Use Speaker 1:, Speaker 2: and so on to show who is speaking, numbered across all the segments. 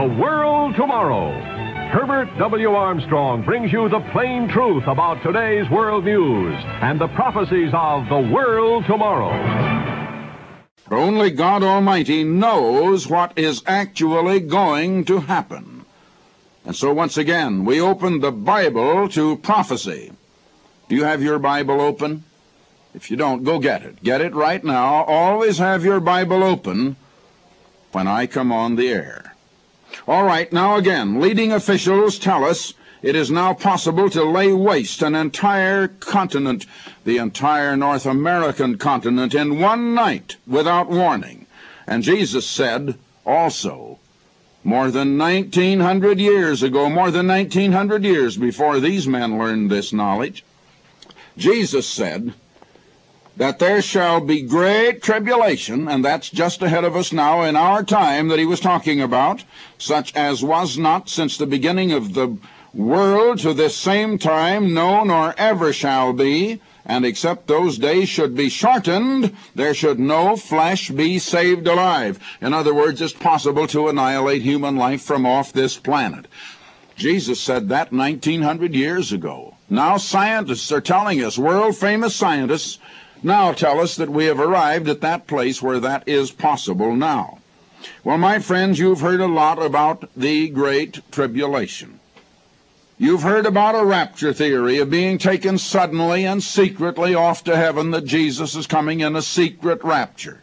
Speaker 1: The World Tomorrow. Herbert W. Armstrong brings you the plain truth about today's world news and the prophecies of the world tomorrow.
Speaker 2: Only God Almighty knows what is actually going to happen. And so once again, we open the Bible to prophecy. Do you have your Bible open? If you don't, go get it. Get it right now. Always have your Bible open when I come on the air. All right, now again, leading officials tell us it is now possible to lay waste an entire continent, the entire North American continent, in one night without warning. And Jesus said also, more than 1,900 years ago, more than 1,900 years before these men learned this knowledge, Jesus said that there shall be great tribulation, and that's just ahead of us now in our time that he was talking about, such as was not since the beginning of the world to this same time, no, nor ever shall be, and except those days should be shortened, there should no flesh be saved alive. In other words, it's possible to annihilate human life from off this planet. Jesus said that 1,900 years ago. Now scientists are telling us, world-famous scientists, now tell us that we have arrived at that place where that is possible now. Well, my friends, you've heard a lot about the Great Tribulation. You've heard about a rapture theory of being taken suddenly and secretly off to heaven, that Jesus is coming in a secret rapture.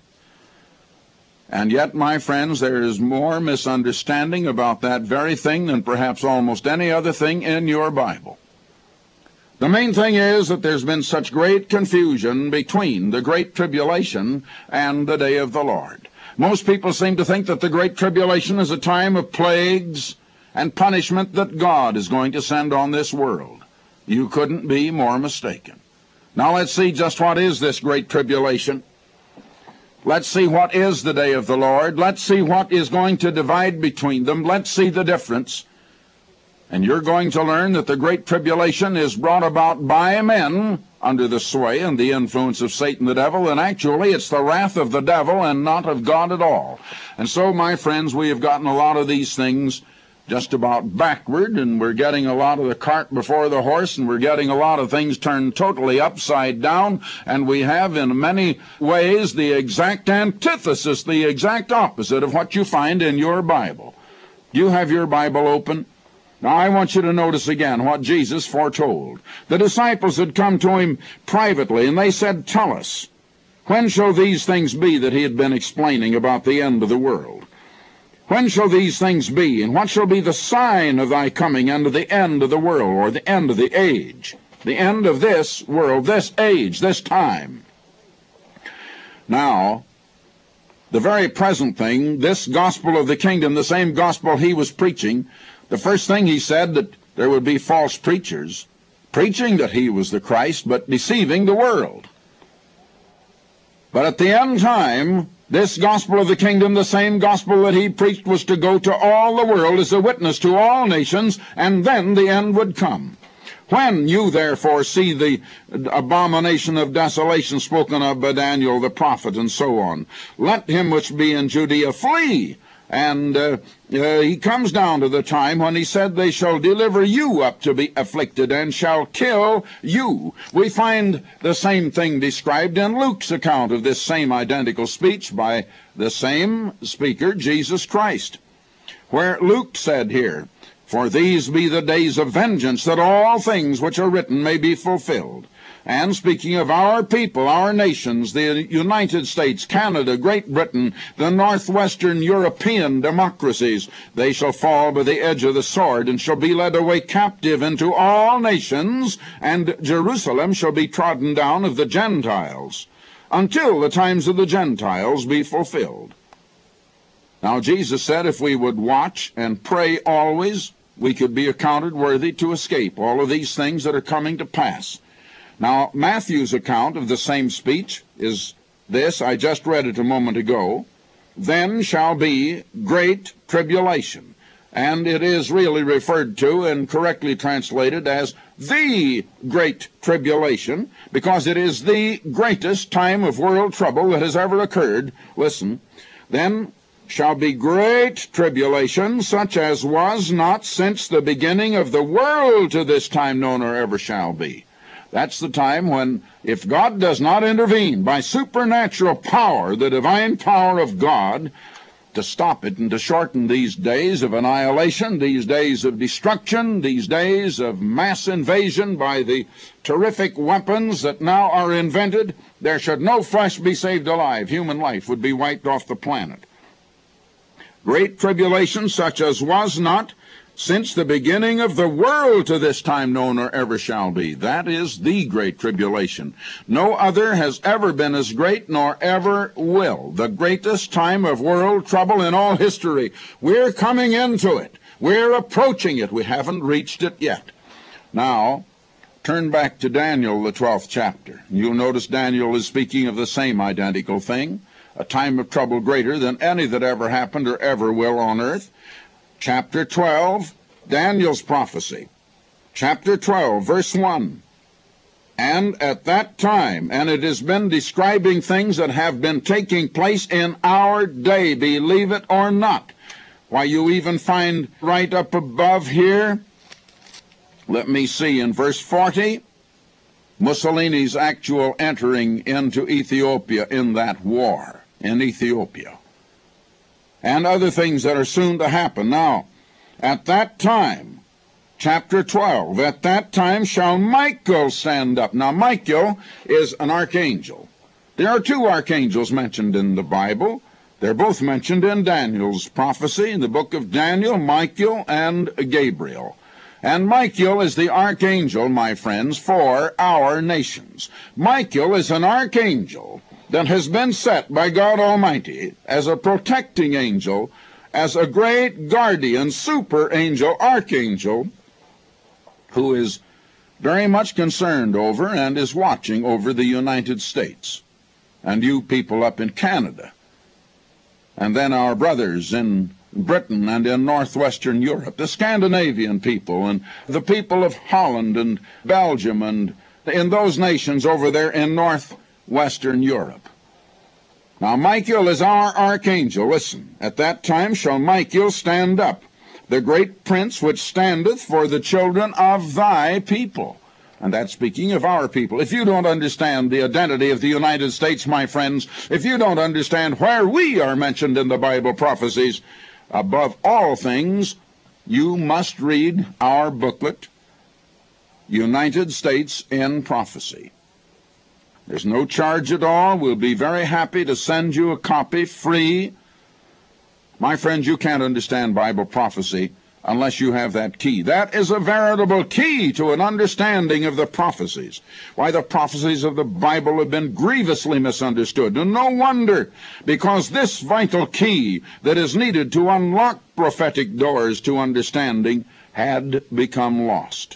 Speaker 2: And yet, my friends, there is more misunderstanding about that very thing than perhaps almost any other thing in your Bible. The main thing is that there's been such great confusion between the Great Tribulation and the Day of the Lord. Most people seem to think that the Great Tribulation is a time of plagues and punishment that God is going to send on this world. You couldn't be more mistaken. Now let's see just what is this Great Tribulation. Let's see what is the Day of the Lord. Let's see what is going to divide between them. Let's see the difference. And you're going to learn that the Great Tribulation is brought about by men under the sway and the influence of Satan the devil, and actually it's the wrath of the devil and not of God at all. And so, my friends, we have gotten a lot of these things just about backward, and we're getting a lot of the cart before the horse, and we're getting a lot of things turned totally upside down, and we have in many ways the exact antithesis, the exact opposite of what you find in your Bible. You have your Bible open? Now, I want you to notice again what Jesus foretold. The disciples had come to him privately, and they said, "Tell us, when shall these things be that he had been explaining about the end of the world? When shall these things be, and what shall be the sign of thy coming and of the end of the world," or the end of the age, the end of this world, this age, this time? Now, the very present thing, this gospel of the kingdom, the same gospel he was preaching, the first thing he said, that there would be false preachers preaching that he was the Christ, but deceiving the world. But at the end time, this gospel of the kingdom, the same gospel that he preached, was to go to all the world as a witness to all nations, and then the end would come. When you therefore see the abomination of desolation spoken of by Daniel the prophet, and so on, let him which be in Judea flee. And he comes down to the time when he said, "They shall deliver you up to be afflicted, and shall kill you." We find the same thing described in Luke's account of this same identical speech by the same speaker, Jesus Christ, where Luke said here, "For these be the days of vengeance, that all things which are written may be fulfilled." And speaking of our people, our nations, the United States, Canada, Great Britain, the northwestern European democracies, they shall fall by the edge of the sword, and shall be led away captive into all nations, and Jerusalem shall be trodden down of the Gentiles, until the times of the Gentiles be fulfilled. Now Jesus said if we would watch and pray always, we could be accounted worthy to escape all of these things that are coming to pass. Now, Matthew's account of the same speech is this. I just read it a moment ago. "Then shall be great tribulation." And it is really referred to and correctly translated as the Great Tribulation, because it is the greatest time of world trouble that has ever occurred. Listen. "Then shall be great tribulation, such as was not since the beginning of the world to this time known or ever shall be. That's the time when, if God does not intervene by supernatural power, the divine power of God, to stop it and to shorten these days of annihilation, these days of destruction, these days of mass invasion by the terrific weapons that now are invented, there should no flesh be saved alive. Human life would be wiped off the planet. Great tribulation such as was not since the beginning of the world to this time known or ever shall be. That is the great tribulation. No other has ever been as great nor ever will. The greatest time of world trouble in all history. We're coming into it. We're approaching it. We haven't reached it yet. Now, turn back to Daniel, the 12th chapter. You'll notice Daniel is speaking of the same identical thing, a time of trouble greater than any that ever happened or ever will on earth. Chapter 12, Daniel's prophecy. Chapter 12, verse 1. And at that time, and it has been describing things that have been taking place in our day, believe it or not. Why, you even find right up above here, let me see, in verse 40, Mussolini's actual entering into Ethiopia in that war, in Ethiopia. And other things that are soon to happen. Now, at that time, chapter 12, at that time shall Michael stand up. Now, Michael is an archangel. There are two archangels mentioned in the Bible. They're both mentioned in Daniel's prophecy, in the book of Daniel, Michael and Gabriel. And Michael is the archangel, my friends, for our nations. Michael is an archangel that has been set by God Almighty as a protecting angel, as a great guardian, super angel, archangel, who is very much concerned over and is watching over the United States, and you people up in Canada, and then our brothers in Britain and in northwestern Europe, the Scandinavian people, and the people of Holland and Belgium, and in those nations over there in northwestern Europe. Now, Michael is our archangel. Listen, at that time shall Michael stand up, the great prince which standeth for the children of thy people. And that's speaking of our people. If you don't understand the identity of the United States, my friends, if you don't understand where we are mentioned in the Bible prophecies, above all things, you must read our booklet, United States in Prophecy. There's no charge at all. We'll be very happy to send you a copy free. My friends, you can't understand Bible prophecy unless you have that key. That is a veritable key to an understanding of the prophecies. Why, the prophecies of the Bible have been grievously misunderstood. And no wonder, because this vital key that is needed to unlock prophetic doors to understanding had become lost.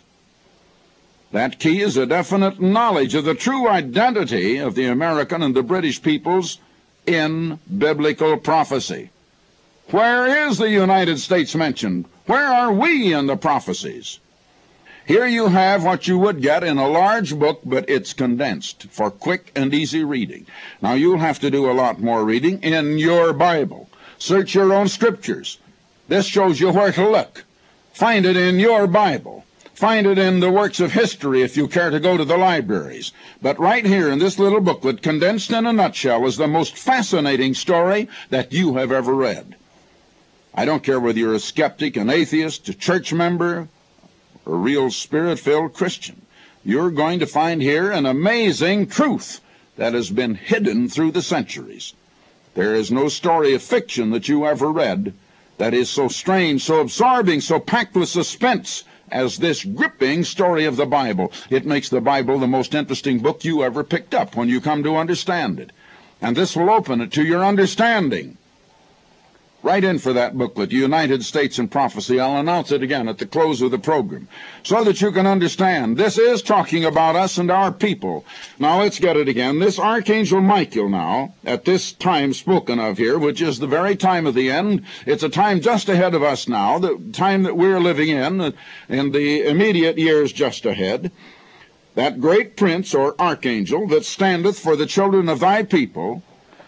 Speaker 2: That key is a definite knowledge of the true identity of the American and the British peoples in biblical prophecy. Where is the United States mentioned? Where are we in the prophecies? Here you have what you would get in a large book, but it's condensed for quick and easy reading. Now, you'll have to do a lot more reading in your Bible. Search your own scriptures. This shows you where to look. Find it in your Bible. Find it in the works of history if you care to go to the libraries. But right here in this little booklet, condensed in a nutshell, is the most fascinating story that you have ever read. I don't care whether you're a skeptic, an atheist, a church member, a real spirit-filled Christian. You're going to find here an amazing truth that has been hidden through the centuries. There is no story of fiction that you ever read that is so strange, so absorbing, so packed with suspense as this gripping story of the Bible. It makes the Bible the most interesting book you ever picked up when you come to understand it. And this will open it to your understanding. Write in for that booklet, United States in Prophecy. I'll announce it again at the close of the program so that you can understand. This is talking about us and our people. Now let's get it again. This Archangel Michael now, at this time spoken of here, which is the very time of the end, it's a time just ahead of us now, the time that we're living in the immediate years just ahead. That great prince or archangel that standeth for the children of thy people,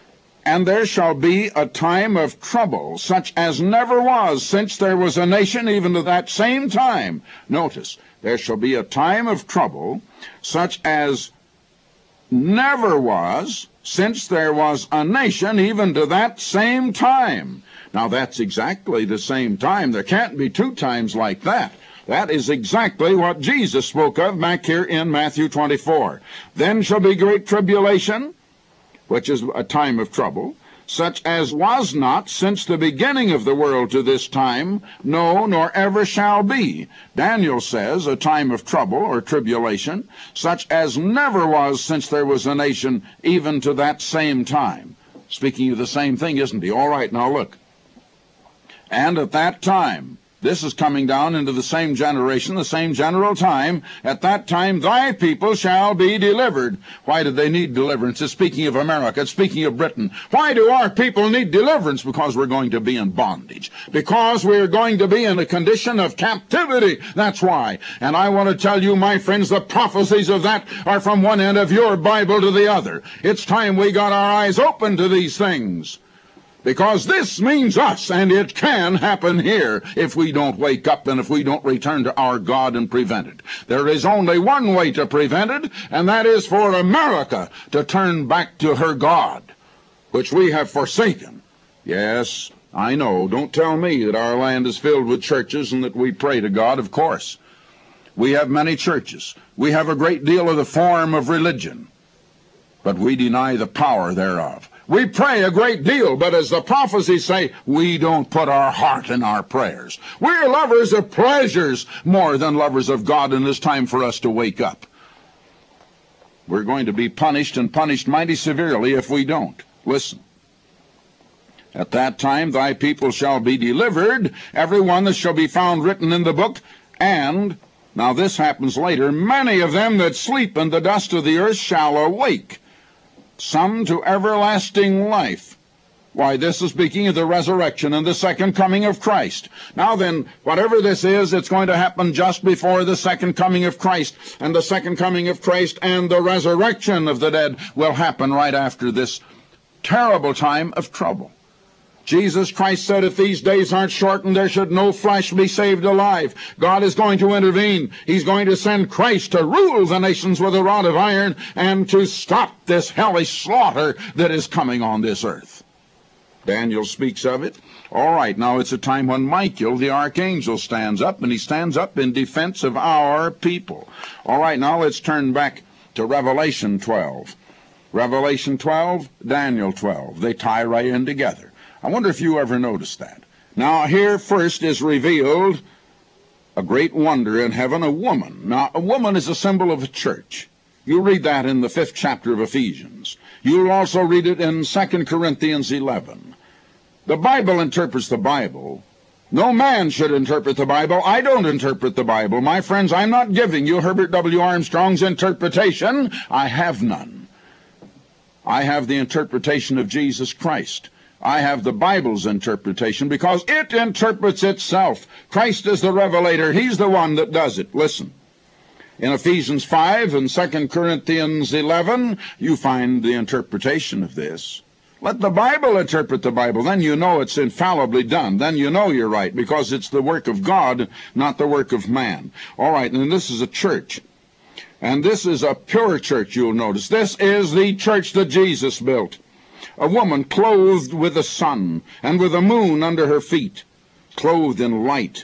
Speaker 2: And there shall be a time of trouble, such as never was since there was a nation, even to that same time. Notice, there shall be a time of trouble, such as never was since there was a nation, even to that same time. Now, that's exactly the same time. There can't be two times like that. That is exactly what Jesus spoke of back here in Matthew 24. Then shall be great tribulation, which is a time of trouble, such as was not since the beginning of the world to this time, no, nor ever shall be. Daniel says a time of trouble or tribulation, such as never was since there was a nation, even to that same time. Speaking of the same thing, isn't he? All right, now look. And at that time, this is coming down into the same generation, the same general time. At that time, thy people shall be delivered. Why do they need deliverance? It's speaking of America. It's speaking of Britain. Why do our people need deliverance? Because we're going to be in bondage. Because we're going to be in a condition of captivity. That's why. And I want to tell you, my friends, the prophecies of that are from one end of your Bible to the other. It's time we got our eyes open to these things. Because this means us, and it can happen here if we don't wake up and if we don't return to our God and prevent it. There is only one way to prevent it, and that is for America to turn back to her God, which we have forsaken. Yes, I know. Don't tell me that our land is filled with churches and that we pray to God. Of course. We have many churches. We have a great deal of the form of religion, but we deny the power thereof. We pray a great deal, but as the prophecies say, we don't put our heart in our prayers. We're lovers of pleasures more than lovers of God, and it's time for us to wake up. We're going to be punished, and punished mighty severely if we don't. Listen. At that time thy people shall be delivered, every one that shall be found written in the book, and, now this happens later, many of them that sleep in the dust of the earth shall awake, some to everlasting life. Why, this is speaking of the resurrection and the second coming of Christ. Now then, whatever this is, it's going to happen just before the second coming of Christ. And the second coming of Christ and the resurrection of the dead will happen right after this terrible time of trouble. Jesus Christ said, if these days aren't shortened, there should no flesh be saved alive. God is going to intervene. He's going to send Christ to rule the nations with a rod of iron and to stop this hellish slaughter that is coming on this earth. Daniel speaks of it. All right, now it's a time when Michael, the archangel, stands up, and he stands up in defense of our people. All right, now let's turn back to Revelation 12. Revelation 12, Daniel 12. They tie right in together. I wonder if you ever noticed that. Now, here first is revealed a great wonder in heaven, a woman. Now, a woman is a symbol of a church. You'll read that in the 5th chapter of Ephesians. You'll also read it in 2 Corinthians 11. The Bible interprets the Bible. No man should interpret the Bible. I don't interpret the Bible. My friends, I'm not giving you Herbert W. Armstrong's interpretation. I have none. I have the interpretation of Jesus Christ. I have the Bible's interpretation because it interprets itself. Christ is the revelator. He's the one that does it. Listen. In Ephesians 5 and 2 Corinthians 11, you find the interpretation of this. Let the Bible interpret the Bible. Then you know it's infallibly done. Then you know you're right because it's the work of God, not the work of man. All right, and this is a church. And this is a pure church, you'll notice. This is the church that Jesus built. A woman clothed with the sun and with the moon under her feet, clothed in light,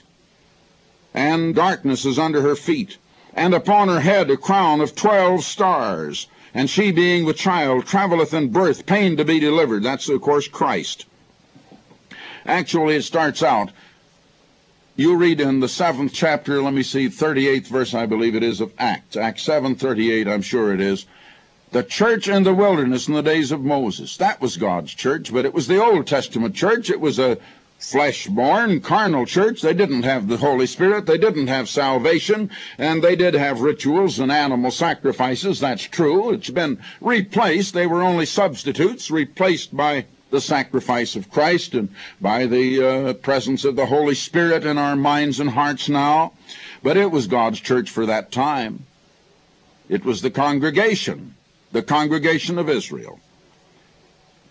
Speaker 2: and darkness is under her feet, and upon her head a crown of 12 stars. And she, being with child, traveleth in birth, pain to be delivered. That's, of course, Christ. Actually, it starts out, you read in the 7th chapter, 38th verse, I believe it is, of Acts. Acts 7:38, I'm sure it is. The church in the wilderness in the days of Moses. That was God's church, but it was the Old Testament church. It was a flesh-born, carnal church. They didn't have the Holy Spirit. They didn't have salvation. And they did have rituals and animal sacrifices. That's true. It's been replaced. They were only substitutes, replaced by the sacrifice of Christ and by the presence of the Holy Spirit in our minds and hearts now. But it was God's church for that time. It was the congregation of Israel.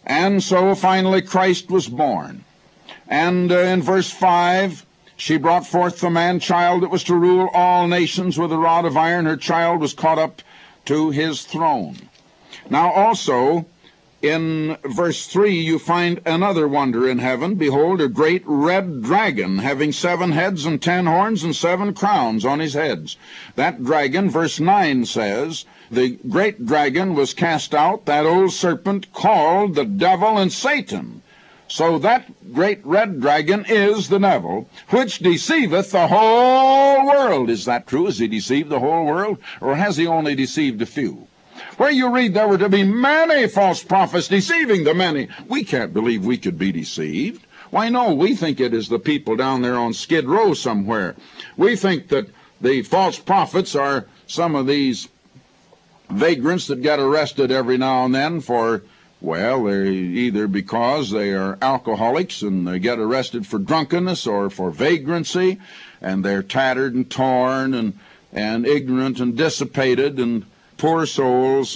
Speaker 2: And so finally Christ was born. And in verse 5, she brought forth the man-child that was to rule all nations with a rod of iron. Her child was caught up to his throne. Now also, in verse 3, you find another wonder in heaven. Behold, a great red dragon, having 7 heads and 10 horns and 7 crowns on his heads. That dragon, verse 9 says, the great dragon was cast out, that old serpent called the devil and Satan. So that great red dragon is the devil, which deceiveth the whole world. Is that true? Has he deceived the whole world? Or has he only deceived a few? Where you read there were to be many false prophets deceiving the many. We can't believe we could be deceived. Why, no, we think it is the people down there on Skid Row somewhere. We think that the false prophets are some of these vagrants that get arrested every now and then for, well, they're either because they are alcoholics and they get arrested for drunkenness or for vagrancy, and they're tattered and torn and ignorant and dissipated and poor souls.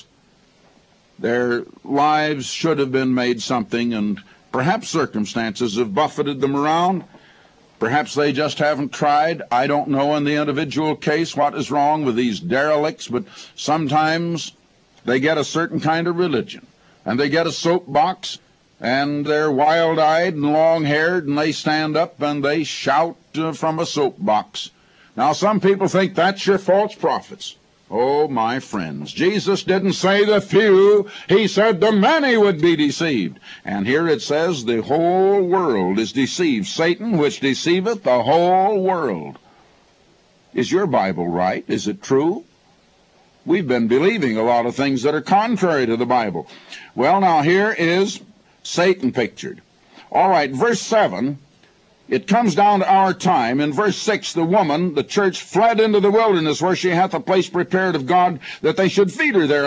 Speaker 2: Their lives should have been made something, and perhaps circumstances have buffeted them around. Perhaps they just haven't tried. I don't know in the individual case what is wrong with these derelicts, but sometimes they get a certain kind of religion, and they get a soapbox, and they're wild-eyed and long-haired, and they stand up and they shout from a soapbox. Now, some people think that's your false prophets. Oh, my friends, Jesus didn't say the few. He said the many would be deceived. And here it says the whole world is deceived. Satan, which deceiveth the whole world. Is your Bible right? Is it true? We've been believing a lot of things that are contrary to the Bible. Well, now here is Satan pictured. All right, verse 7. It comes down to our time. In verse 6, the woman, the church, fled into the wilderness, where she hath a place prepared of God, that they should feed her there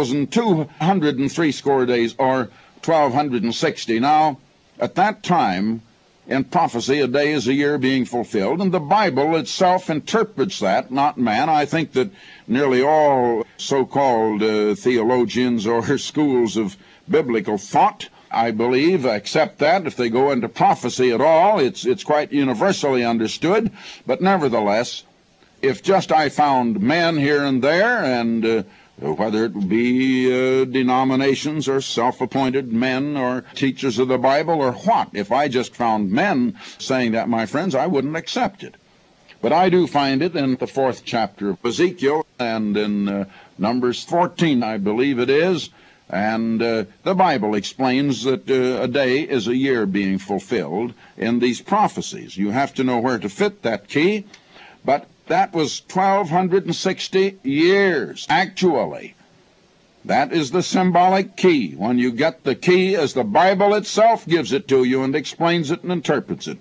Speaker 2: 1,260 days, or 1,260. Now, at that time, in prophecy, a day is a year being fulfilled, and the Bible itself interprets that, not man. I think that nearly all so-called theologians or schools of biblical thought, I believe, accept that. If they go into prophecy at all, it's quite universally understood. But nevertheless, if just I found men here and there, and whether it be denominations or self-appointed men or teachers of the Bible or what, if I just found men saying that, my friends, I wouldn't accept it. But I do find it in the 4th chapter of Ezekiel and in Numbers 14, I believe it is. And the Bible explains that a day is a year being fulfilled in these prophecies. You have to know where to fit that key, but that was 1,260 years, actually. That is the symbolic key. When you get the key as the Bible itself gives it to you and explains it and interprets it.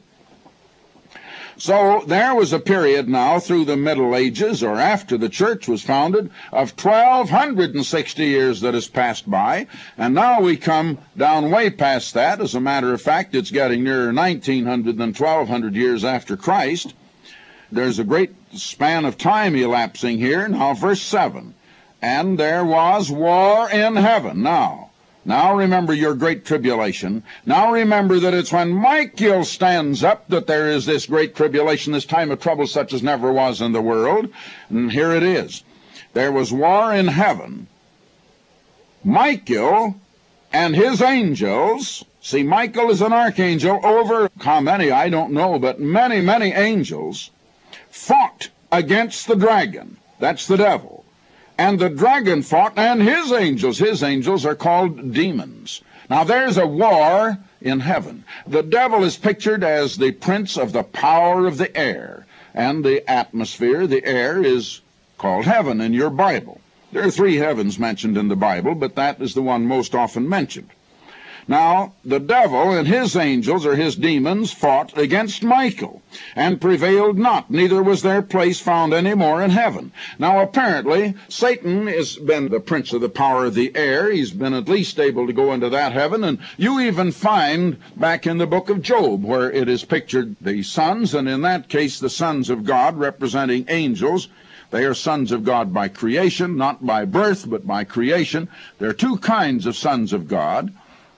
Speaker 2: So there was a period now through the Middle Ages, or after the church was founded, of 1,260 years that has passed by, and now we come down way past that. As a matter of fact, it's getting nearer 1,900 than 1,200 years after Christ. There's a great span of time elapsing here. Now, verse 7, and there was war in heaven. Now remember your great tribulation. Now remember that it's when Michael stands up that there is this great tribulation, this time of trouble such as never was in the world. And here it is. There was war in heaven. Michael and his angels, see, Michael is an archangel over how many, I don't know, but many, many angels, fought against the dragon. That's the devil. And the dragon fought, and his angels. His angels are called demons. Now there's a war in heaven. The devil is pictured as the prince of the power of the air. And the atmosphere, the air, is called heaven in your Bible. There are 3 heavens mentioned in the Bible, but that is the one most often mentioned. Now, the devil and his angels, or his demons, fought against Michael, and prevailed not, neither was their place found any more in heaven. Now, apparently, Satan has been the prince of the power of the air. He's been at least able to go into that heaven, and you even find back in the book of Job, where it is pictured the sons, and in that case the sons of God, representing angels. They are sons of God by creation, not by birth, but by creation. There are 2 kinds of sons of God.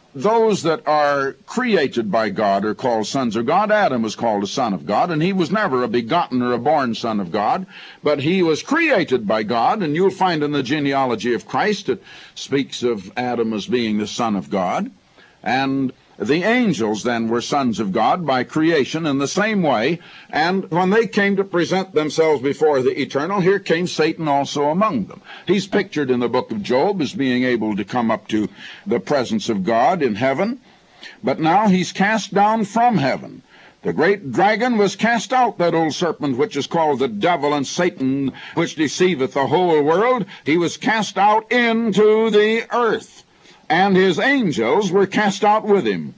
Speaker 2: those that are created by God are called sons of God. Adam was called a son of God, and he was never a begotten or a born son of God, but he was created by God, and you'll find in the genealogy of Christ it speaks of Adam as being the son of God. And the angels then were sons of God by creation in the same way, and when they came to present themselves before the Eternal, here came Satan also among them. He's pictured in the book of Job as being able to come up to the presence of God in heaven, but now he's cast down from heaven. The great dragon was cast out, that old serpent which is called the devil and Satan, which deceiveth the whole world. He was cast out into the earth, and his angels were cast out with him.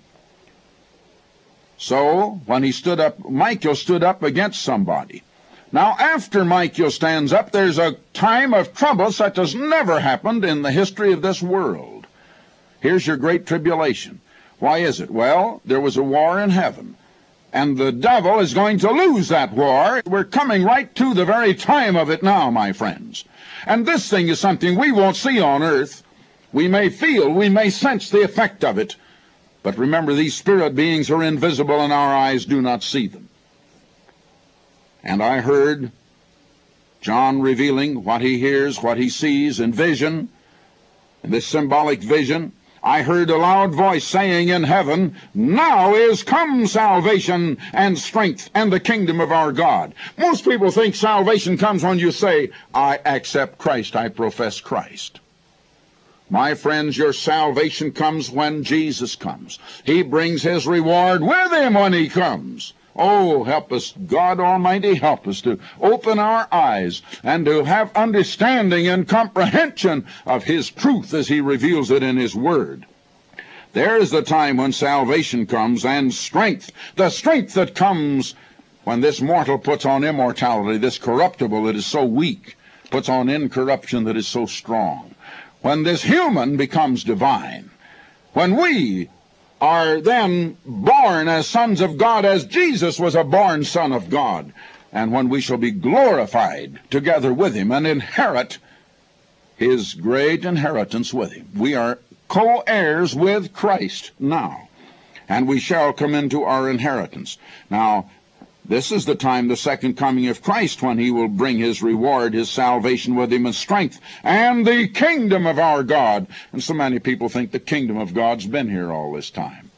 Speaker 2: So, when he stood up, Michael stood up against somebody. Now, after Michael stands up, there's a time of trouble such as never happened in the history of this world. Here's your great tribulation. Why is it? Well, there was a war in heaven, and the devil is going to lose that war. We're coming right to the very time of it now, my friends. And this thing is something we won't see on earth. We may feel, we may sense the effect of it, but remember, these spirit beings are invisible and our eyes do not see them. And I heard John revealing what he hears, what he sees in vision, in this symbolic vision. I heard a loud voice saying in heaven, "Now is come salvation and strength and the kingdom of our God." Most people think salvation comes when you say, "I accept Christ, I profess Christ." My friends, your salvation comes when Jesus comes. He brings his reward with him when he comes. Oh, help us, God Almighty, help us to open our eyes and to have understanding and comprehension of his truth as he reveals it in his word. There is the time when salvation comes, and strength, the strength that comes when this mortal puts on immortality, this corruptible that is so weak, puts on incorruption that is so strong. When this human becomes divine, when we are then born as sons of God, as Jesus was a born son of God, and when we shall be glorified together with him and inherit his great inheritance with him. We are co-heirs with Christ now, and we shall come into our inheritance. Now, this is the time, the second coming of Christ, when he will bring his reward, his salvation with him in strength, and the kingdom of our God. And so many people think the kingdom of God's been here all this time.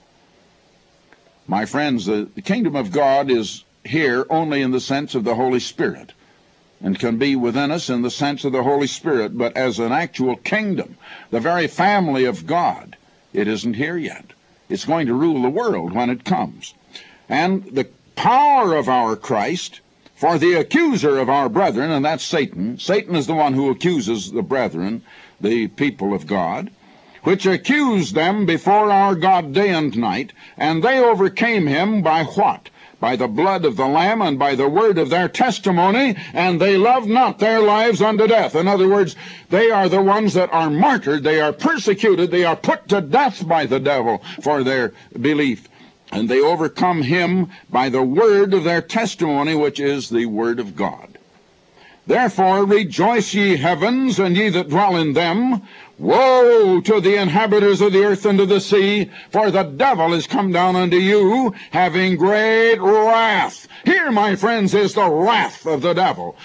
Speaker 2: My friends, the kingdom of God is here only in the sense of the Holy Spirit, and can be within us in the sense of the Holy Spirit, but as an actual kingdom, the very family of God, it isn't here yet. It's going to rule the world when it comes. And the power of our Christ, for the accuser of our brethren, and that's Satan. Satan is the one who accuses the brethren, the people of God, which accused them before our God day and night, and they overcame him by what? By the blood of the Lamb and by the word of their testimony, and they loved not their lives unto death. In other words, they are the ones that are martyred, they are persecuted, they are put to death by the devil for their belief. And they overcome him by the word of their testimony, which is the word of God. Therefore rejoice, ye heavens, and ye that dwell in them. Woe to the inhabitants of the earth and of the sea, for the devil is come down unto you, having great wrath. Here, my friends, is the wrath of the devil.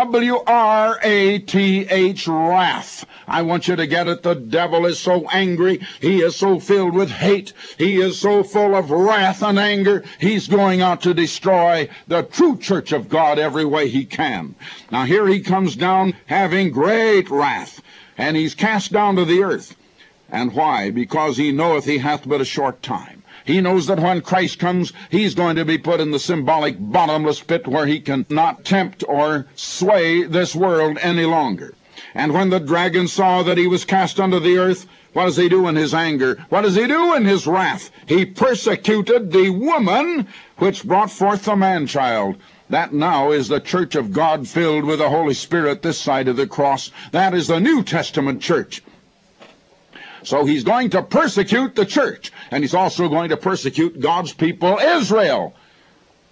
Speaker 2: W-R-A-T-H, wrath. I want you to get it. The devil is so angry. He is so filled with hate. He is so full of wrath and anger. He's going out to destroy the true church of God every way he can. Now here he comes down having great wrath, and he's cast down to the earth. And why? Because he knoweth he hath but a short time. He knows that when Christ comes, he's going to be put in the symbolic bottomless pit where he can not tempt or sway this world any longer. And when the dragon saw that he was cast unto the earth, what does he do in his anger? What does he do in his wrath? He persecuted the woman which brought forth the man-child. That now is the church of God filled with the Holy Spirit this side of the cross. That is the New Testament church. So he's going to persecute the church, and he's also going to persecute God's people, Israel.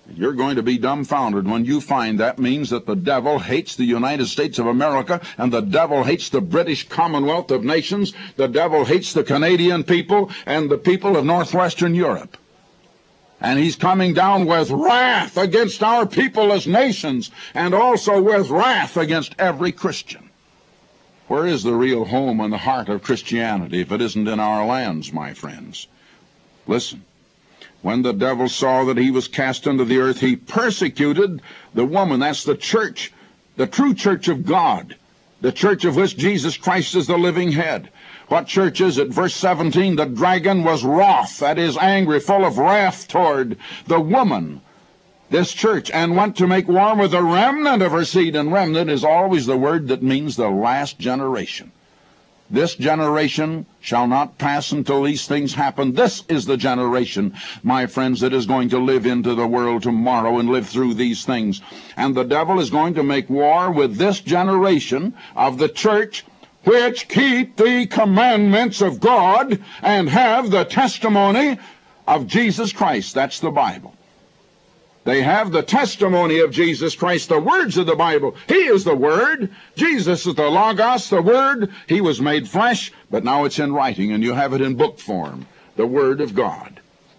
Speaker 2: You're going to be dumbfounded when you find that means that the devil hates the United States of America, and the devil hates the British Commonwealth of Nations, the devil hates the Canadian people, and the people of northwestern Europe. And he's coming down with wrath against our people as nations, and also with wrath against every Christian. Where is the real home and the heart of Christianity if it isn't in our lands, my friends? Listen. When the devil saw that he was cast into the earth, he persecuted the woman. That's the church, the true church of God, the church of which Jesus Christ is the living head. What church is it? Verse 17, the dragon was wroth, that is, angry, full of wrath toward the woman, this church, and went to make war with the remnant of her seed. And remnant is always the word that means the last generation. This generation shall not pass until these things happen. This is the generation, my friends, that is going to live into the world tomorrow and live through these things. And the devil is going to make war with this generation of the church which keep the commandments of God and have the testimony of Jesus Christ. That's the Bible. They have the testimony of Jesus Christ, the words of the Bible. He is the Word. Jesus is the Logos, the Word. He was made flesh, but now it's in writing, and you have it in book form, the Word of God.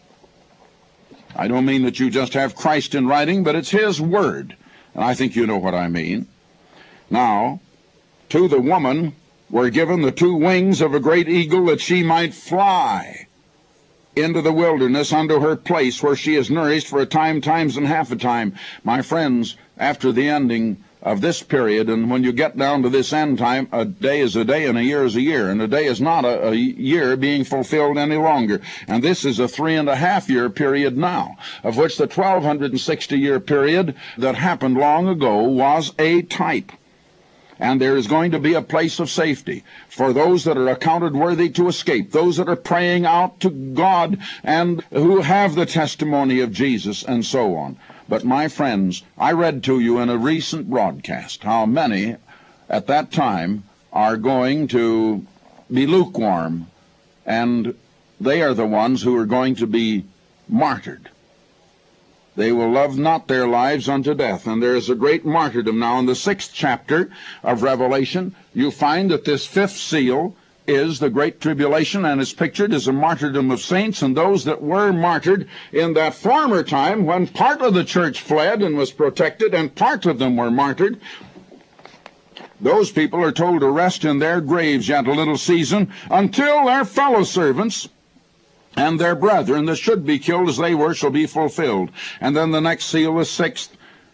Speaker 2: I don't mean that you just have Christ in writing, but it's His Word. And I think you know what I mean. Now, to the woman were given the two wings of a great eagle, that she might fly into the wilderness unto her place where she is nourished for a time, times, and half a time. My friends, after the ending of this period, and when you get down to this end time, a day is a day and a year is a year, and a day is not a year being fulfilled any longer. And this is a 3.5-year period now, of which the 1260-year period that happened long ago was a type. And there is going to be a place of safety for those that are accounted worthy to escape, those that are praying out to God and who have the testimony of Jesus, and so on. But my friends, I read to you in a recent broadcast how many at that time are going to be lukewarm, and they are the ones who are going to be martyred. They will love not their lives unto death. And there is a great martyrdom. Now, in the 6th chapter of Revelation, you find that this 5th seal is the Great Tribulation, and is pictured as a martyrdom of saints and those that were martyred in that former time when part of the church fled and was protected, and part of them were martyred. Those people are told to rest in their graves yet a little season until their fellow servants and their brethren that should be killed as they were shall be fulfilled. And then the next seal, the 6th,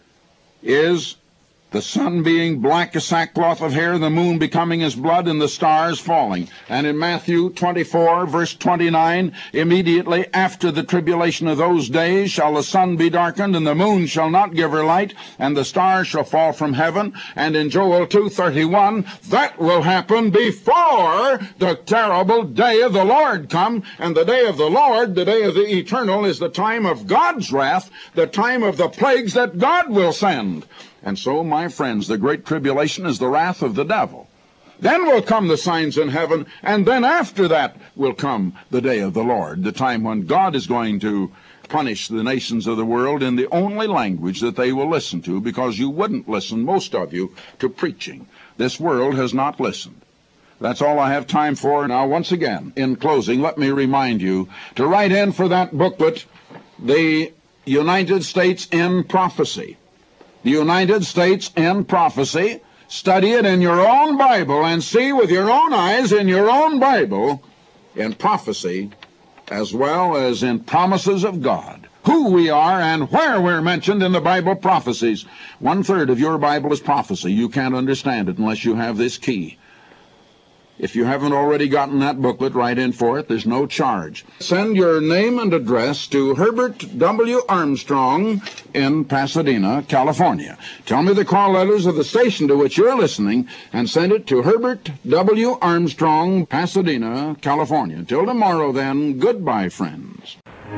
Speaker 2: is the sun being black as sackcloth of hair, the moon becoming as blood, and the stars falling. And in Matthew 24, verse 29, immediately after the tribulation of those days shall the sun be darkened, and the moon shall not give her light, and the stars shall fall from heaven. And in Joel 2:31, that will happen before the terrible day of the Lord come. And the day of the Lord, the day of the eternal, is the time of God's wrath, the time of the plagues that God will send. And so, my friends, the great tribulation is the wrath of the devil. Then will come the signs in heaven, and then after that will come the day of the Lord, the time when God is going to punish the nations of the world in the only language that they will listen to, because you wouldn't listen, most of you, to preaching. This world has not listened. That's all I have time for. Now, once again, in closing, let me remind you to write in for that booklet, The United States in Prophecy. The United States in Prophecy. Study it in your own Bible and see with your own eyes in your own Bible, in prophecy as well as in promises of God, who we are and where we're mentioned in the Bible prophecies. 1/3 of your Bible is prophecy. You can't understand it unless you have this key. If you haven't already gotten that booklet, write in for it. There's no charge. Send your name and address to Herbert W. Armstrong in Pasadena, California. Tell me the call letters of the station to which you're listening, and send it to Herbert W. Armstrong, Pasadena, California. Until tomorrow, then, goodbye, friends.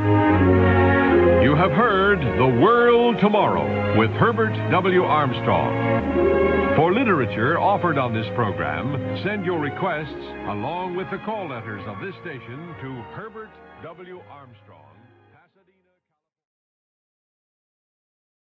Speaker 1: You have heard The World Tomorrow with Herbert W. Armstrong. For literature offered on this program, send your requests along with the call letters of this station to Herbert W. Armstrong.